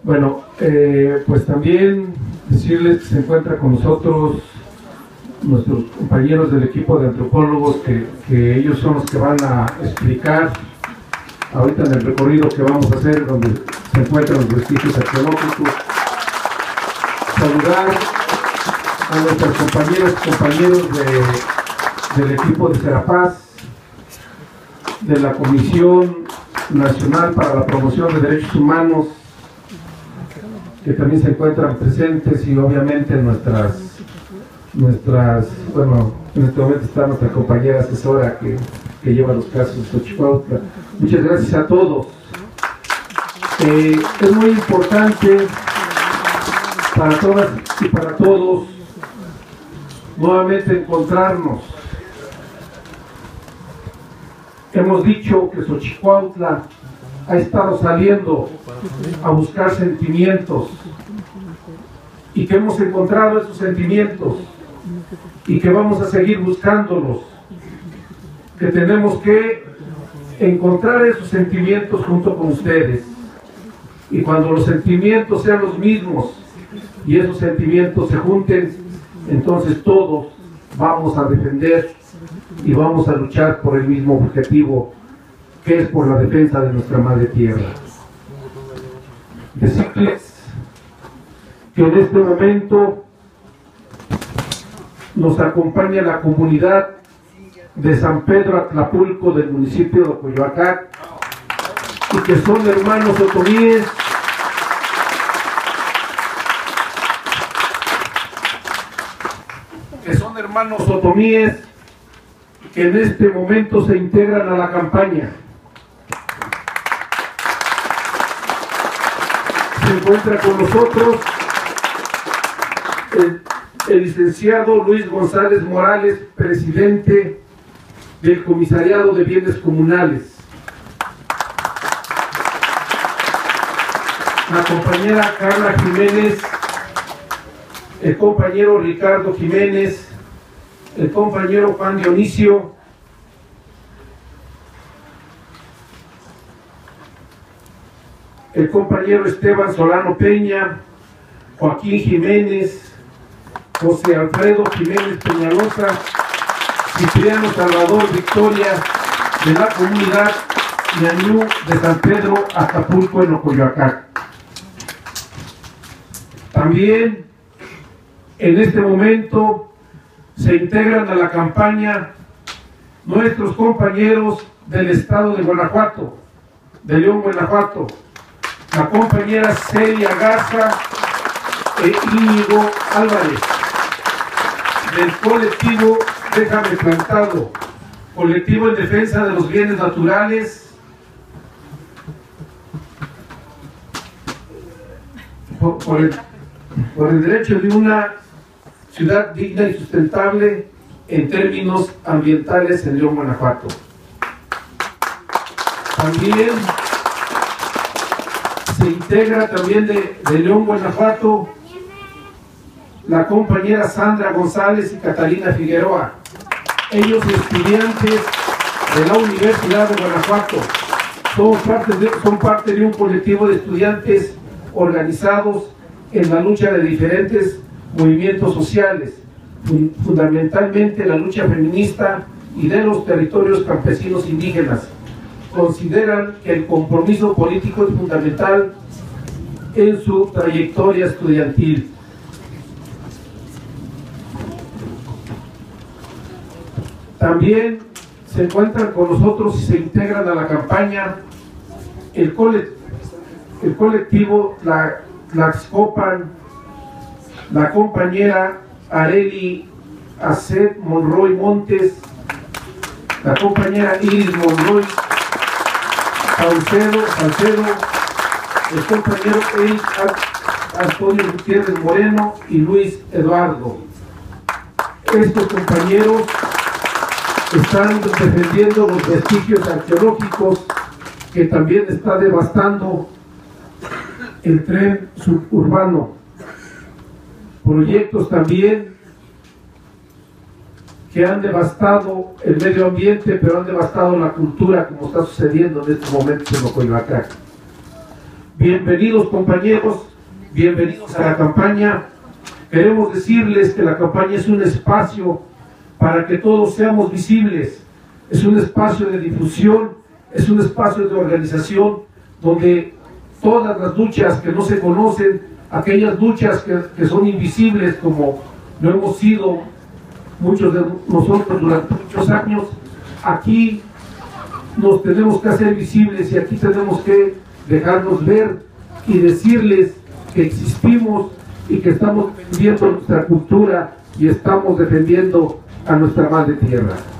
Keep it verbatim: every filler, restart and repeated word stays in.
Bueno, eh, pues también decirles que se encuentra con nosotros nuestros compañeros del equipo de antropólogos, que, que ellos son los que van a explicar ahorita en el recorrido que vamos a hacer, donde se encuentran los vestigios arqueológicos. Saludar a nuestras compañeras y compañeros de, del equipo de Serapaz, de la Comisión Nacional para la Promoción de Derechos Humanos, que también se encuentran presentes, y obviamente nuestras, nuestras, bueno, en este momento está nuestra compañera asesora que, que lleva los casos de Xochicuautla. Muchas gracias a todos. Eh, es muy importante para todas y para todos nuevamente encontrarnos. Hemos dicho que Xochicuautla ha estado saliendo a buscar sentimientos, y que hemos encontrado esos sentimientos y que vamos a seguir buscándolos, que tenemos que encontrar esos sentimientos junto con ustedes, y cuando los sentimientos sean los mismos y esos sentimientos se junten, entonces todos vamos a defender y vamos a luchar por el mismo objetivo, que es por la defensa de nuestra madre tierra. Decirles que en este momento nos acompaña la comunidad de San Pedro Atlapulco del municipio de Coyoacán, y que son hermanos otomíes que son hermanos otomíes que en este momento se integran a la campaña. Se encuentra con nosotros el, el licenciado Luis González Morales, presidente del Comisariado de Bienes Comunales. La compañera Carla Jiménez, el compañero Ricardo Jiménez, el compañero Juan Dionisio, el compañero Esteban Solano Peña, Joaquín Jiménez, José Alfredo Jiménez Peñalosa, Cipriano Salvador Victoria, de la comunidad Ñañú de San Pedro Atlapulco en Ocoyoacán. También en este momento se integran a la campaña nuestros compañeros del estado de Guanajuato, de León, Guanajuato, la compañera Celia Garza e Íñigo Álvarez, del colectivo Déjame Plantado, colectivo en defensa de los bienes naturales, por, por, el, por el derecho de una ciudad digna y sustentable en términos ambientales en León, Guanajuato. También se integra también de, de León, Guanajuato, la compañera Sandra González y Catalina Figueroa, ellos estudiantes de la Universidad de Guanajuato. Son parte de, son parte de un colectivo de estudiantes organizados en la lucha de diferentes movimientos sociales, fundamentalmente la lucha feminista y de los territorios campesinos indígenas. Consideran que el compromiso político es fundamental en su trayectoria estudiantil. También se encuentran con nosotros y se integran a la campaña el, cole, el colectivo la, Tlaxcopan, la compañera Areli Acet Monroy Montes, la compañera Iris Monroy Salcedo, Salcedo, el compañero Eric Antonio Gutiérrez Moreno y Luis Eduardo. Estos compañeros están defendiendo los vestigios arqueológicos que también está devastando el tren suburbano. Proyectos también que han devastado el medio ambiente, pero han devastado la cultura, como está sucediendo en estos momentos en Ocoyoacán. Bienvenidos compañeros, bienvenidos a la campaña. Queremos decirles que la campaña es un espacio para que todos seamos visibles, es un espacio de difusión, es un espacio de organización donde todas las luchas que no se conocen, aquellas luchas que, que son invisibles como lo hemos sido muchos de nosotros durante muchos años, aquí nos tenemos que hacer visibles y aquí tenemos que dejarnos ver y decirles que existimos y que estamos defendiendo nuestra cultura y estamos defendiendo a nuestra madre tierra.